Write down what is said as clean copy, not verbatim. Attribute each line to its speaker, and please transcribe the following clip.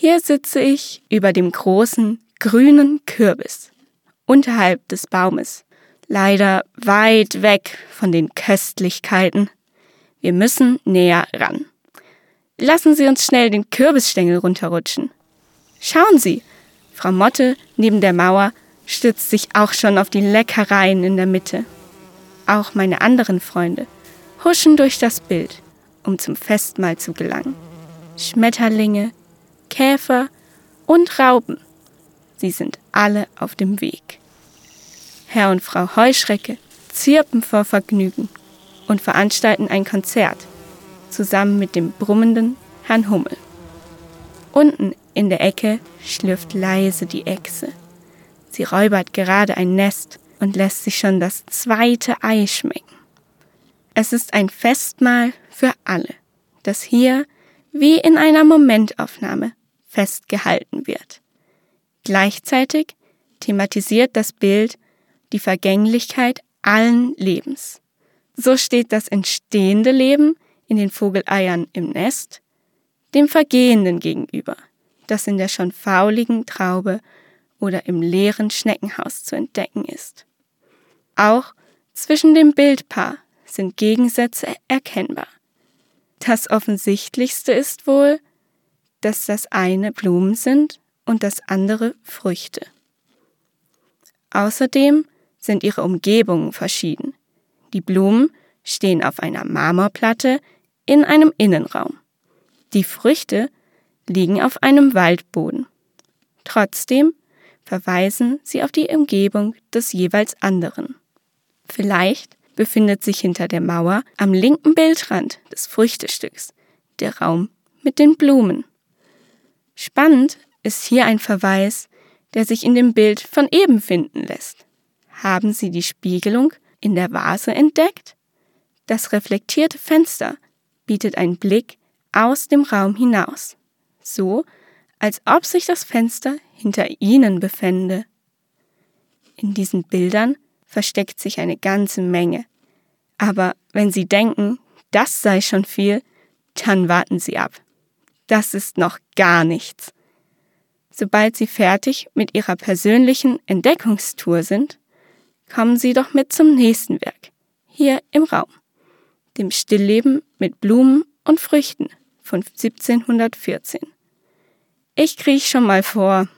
Speaker 1: Hier sitze ich über dem großen, grünen Kürbis, unterhalb des Baumes, leider weit weg von den Köstlichkeiten. Wir müssen näher ran. Lassen Sie uns schnell den Kürbisstängel runterrutschen. Schauen Sie, Frau Motte neben der Mauer stützt sich auch schon auf die Leckereien in der Mitte. Auch meine anderen Freunde huschen durch das Bild, um zum Festmahl zu gelangen. Schmetterlinge, Käfer und Raupen, sie sind alle auf dem Weg. Herr und Frau Heuschrecke zirpen vor Vergnügen und veranstalten ein Konzert, zusammen mit dem brummenden Herrn Hummel. Unten in der Ecke schlürft leise die Echse. Sie räubert gerade ein Nest und lässt sich schon das 2. Ei schmecken. Es ist ein Festmahl für alle, das hier wie in einer Momentaufnahme festgehalten wird. Gleichzeitig thematisiert das Bild die Vergänglichkeit allen Lebens. So steht das entstehende Leben in den Vogeleiern im Nest dem Vergehenden gegenüber, das in der schon fauligen Traube oder im leeren Schneckenhaus zu entdecken ist. Auch zwischen dem Bildpaar sind Gegensätze erkennbar. Das Offensichtlichste ist wohl, dass das eine Blumen sind und das andere Früchte. Außerdem sind ihre Umgebungen verschieden. Die Blumen stehen auf einer Marmorplatte in einem Innenraum. Die Früchte liegen auf einem Waldboden. Trotzdem verweisen sie auf die Umgebung des jeweils anderen. Vielleicht befindet sich hinter der Mauer am linken Bildrand des Früchtestücks der Raum mit den Blumen. Spannend ist hier ein Verweis, der sich in dem Bild von eben finden lässt. Haben Sie die Spiegelung in der Vase entdeckt? Das reflektierte Fenster bietet einen Blick aus dem Raum hinaus, so als ob sich das Fenster hinter Ihnen befände. In diesen Bildern versteckt sich eine ganze Menge. Aber wenn Sie denken, das sei schon viel, dann warten Sie ab. Das ist noch gar nichts. Sobald Sie fertig mit Ihrer persönlichen Entdeckungstour sind, kommen Sie doch mit zum nächsten Werk, hier im Raum, dem Stillleben mit Blumen und Früchten von 1714. Ich kriech schon mal vor.